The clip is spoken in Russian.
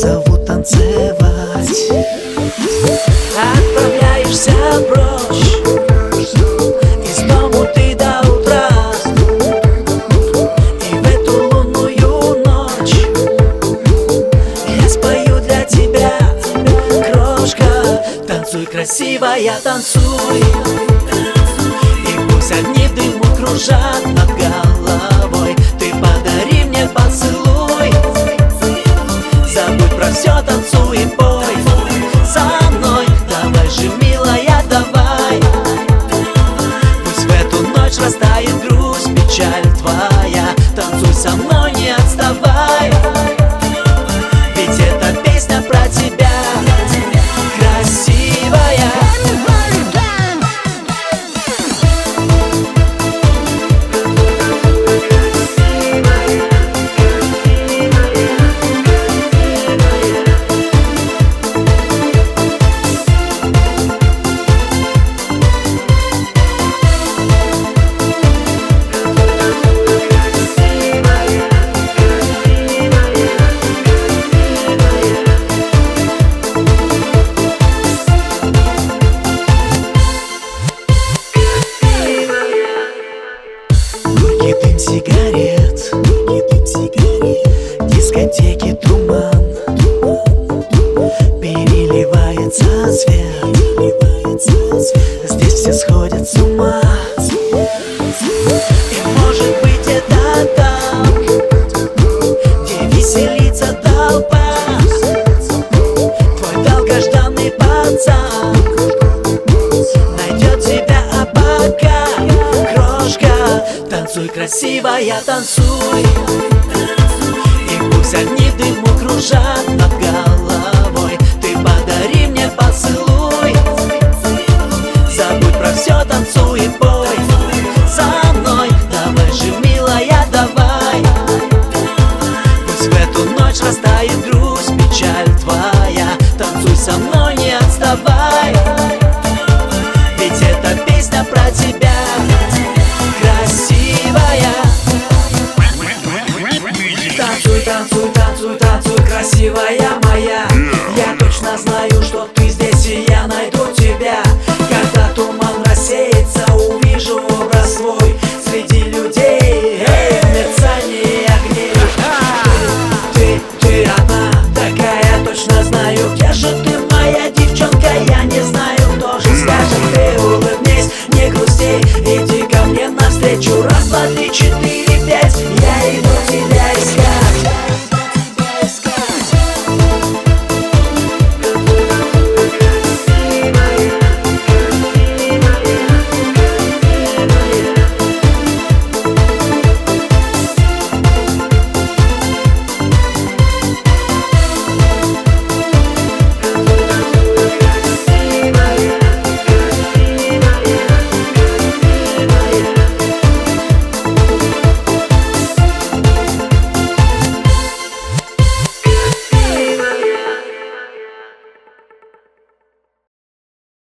зову танцевать. Отправляешься прочь из дому ты до утра, и в эту лунную ночь я спою для тебя, крошка. Танцуй, красивая, танцуй, и пусть огни в дыму кружат над головой. Ты подари мне поцелуй, забудь про все, танцуй и пой со мной. Давай же, милая, давай. Пусть в эту ночь растает грусть, печаль твоя. Танцуй со мной, не отставай, ведь эта песня про тебя, красивая. Дым сигарет, дискотеки туман, переливается свет, здесь все сходят с ума. И может быть это там, где веселится толпа, твой долгожданный пацан найдет тебя, а пока, крошка, танцуй, красивая, танцуй, и пусть огни в дыму кружат над головой. Ты подари мне поцелуй, забудь про все, танцуй и пой со мной. Давай же, милая, давай. Пусть в эту ночь растает грусть, печаль твоя. Танцуй со мной, не отставай, ведь эта песня про тебя, красивая. Танцуй, танцуй, танцуй, танцуй, красивая моя. Я точно знаю, что ты здесь, и я найду тебя, когда туман рассеется.